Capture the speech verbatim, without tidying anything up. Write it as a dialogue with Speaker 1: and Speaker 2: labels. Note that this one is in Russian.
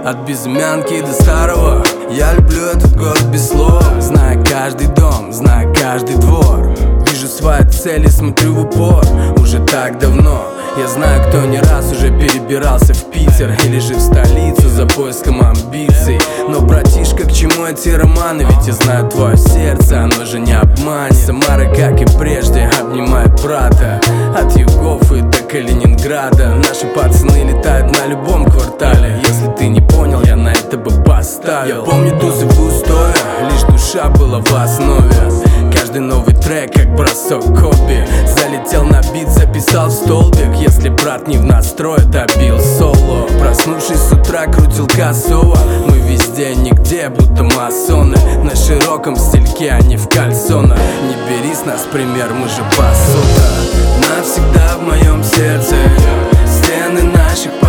Speaker 1: От безымянки до старого. Я люблю этот город без слов. Знаю каждый дом, знаю каждый двор. Вижу свои цели, смотрю в упор. Уже так давно я знаю, кто не раз уже перебирался в Питер или же в столицу за поиском амбиций. Но, братишка, к чему эти романы? Ведь я знаю твое сердце, оно же не обманет. Самара, как и прежде, обнимает брата. От югов и до Калининграда. Наши пацаны летают на любом квартале. Если ты не понял, я на это бы поставил. Я помню тусы пустое, лишь душа была в основе. Каждый новый трек, как бросок хобби. Залетел на бит, записал в столбик. Если брат не в настрое, добил соло. Проснувшись с утра, крутил косово. Мы везде, нигде, будто масоны. На широком стильке, а не в кальсонах. Не бери с нас пример, мы же басота. Навсегда в моем сердце стены наших